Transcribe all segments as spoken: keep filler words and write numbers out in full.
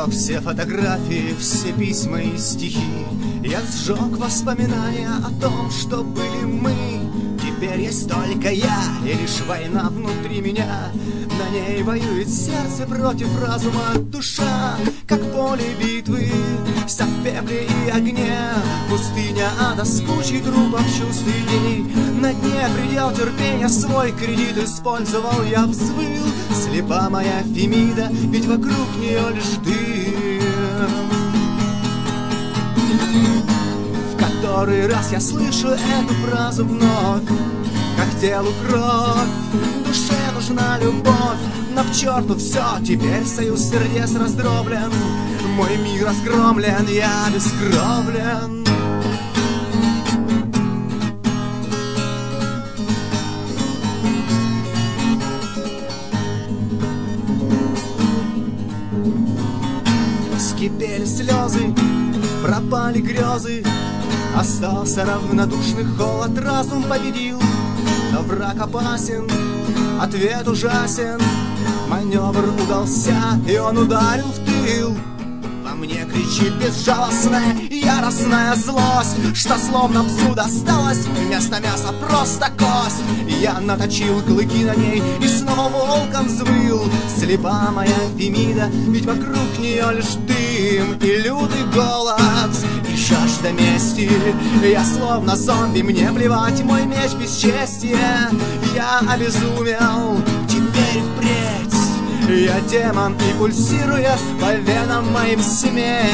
сжег все фотографии, все письма и стихи. Я сжег воспоминания о том, что были мы. Теперь есть только я, и лишь война внутри меня. На ней воюет сердце против разума, душа, как поле битвы, вся в пепле и огне. Пустыня ада с кучей трупов, чувств и идей. На дне предел терпения, свой кредит использовал, я взвыл. Слепа моя Фемида, ведь вокруг нее лишь дым. В который раз я слышу эту фразу вновь, как телу кровь, душе нужна любовь. Но к черту все, теперь союз сердец раздроблен. Мой мир разгромлен, я бескровлен. Вскипели слезы, пропали грезы. Остался равнодушный холод, разум победил. Но враг опасен, ответ ужасен. Маневр удался, и он ударил в тыл. Во мне кричит безжалостная, яростная злость, что словно псу досталось, вместо мяса просто кость. Я наточил клыки на ней и снова волком взвыл. Слепа моя Фемида, ведь вокруг нее лишь дым и лютый голод, и жажда мести. Я словно зомби, мне плевать, мой меч бесчестия. Я обезумел, теперь впредь я демон, и пульсирует по венам моим смерть.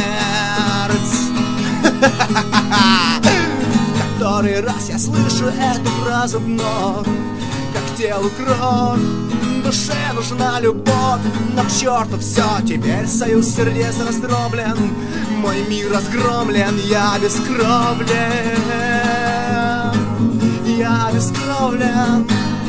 Который раз я слышу эту фразу вновь, как телу кровь, душе нужна любовь. Но к черту все, теперь союз сердец раздроблен. Мой мир разгромлен, я бескровлен. Я бескровлен.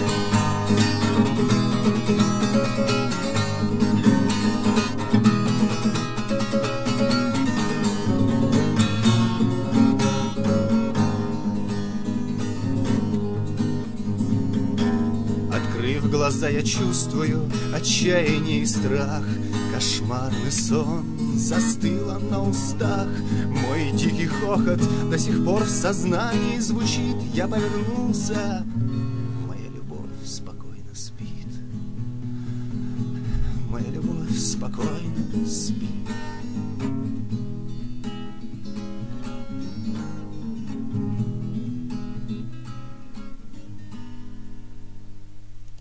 Открыв глаза, я чувствую отчаяние и страх. Кошмарный сон застыло на устах. Мой дикий хохот до сих пор в сознании звучит. Я повернулся, моя любовь спокойно спит. Моя любовь спокойно спит.